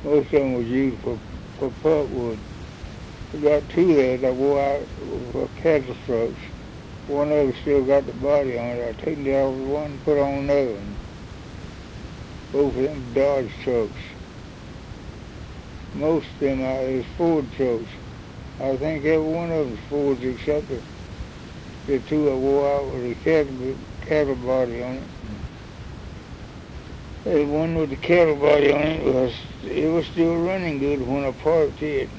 Most of them was used for pulpwood. We got two there that wore out for cattle trucks. One of them still got the body on it. I taken it off one and put on another one. Both of them Dodge trucks. Most of them is Ford trucks. I think every one of them is Fords except the two that wore out with the cattle body on it. The one with the cattle body on it was still running good when I parked it.